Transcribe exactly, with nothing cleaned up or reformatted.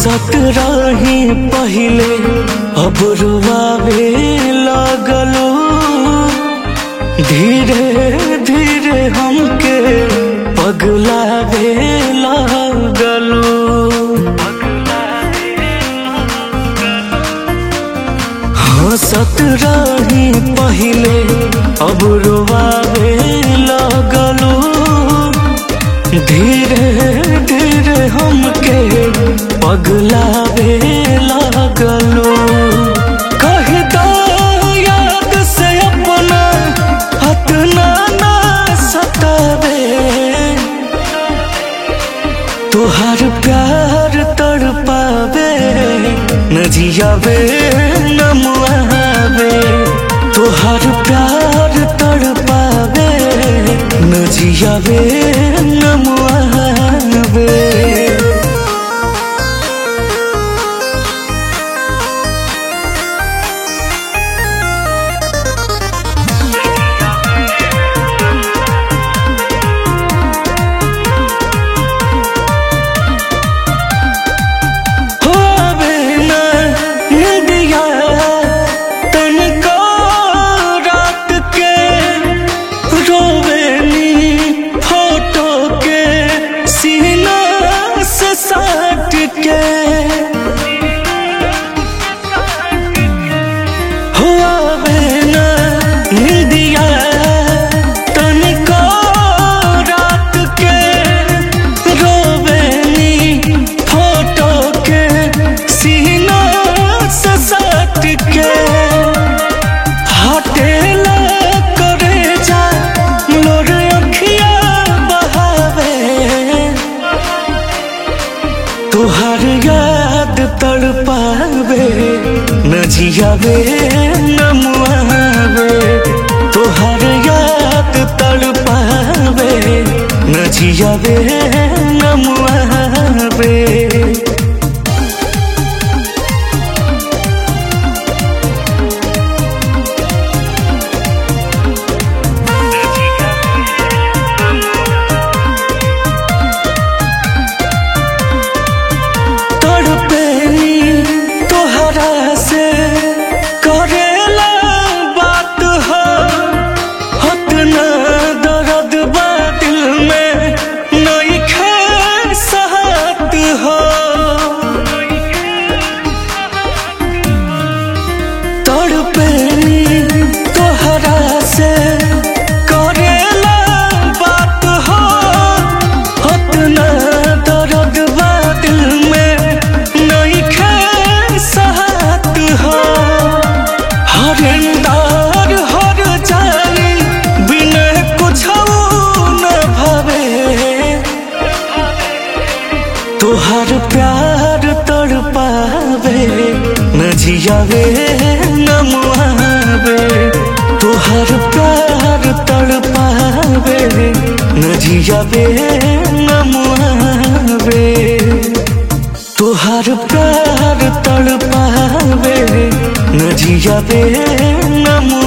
हंसत रही पहिले अब रुआवे लगलो, धीरे धीरे हमके पगलावे लगलो। हंसत रही पहिले अब रुआवे लगलो, धीरे धीरे हमके पगलावे लगलो। कह दो याद से अपना हटना ना सतावे, तुहार प्यार तड़पावे न जियावे न मुआवे। तुहार प्यार तड़पावे न जियावे न मुआवे। तुहार याद तड़पावे न जियावे न मुआवे। तुहार याद तड़पावे न जियावे न मुआवे। तुहार प्यार तड़पावे न जियावे न मुआवे। तुहार प्यार तड़पावे न जियावे न मुआवे। तुहार प्यार तड़पावे न जियावे न मुआवे।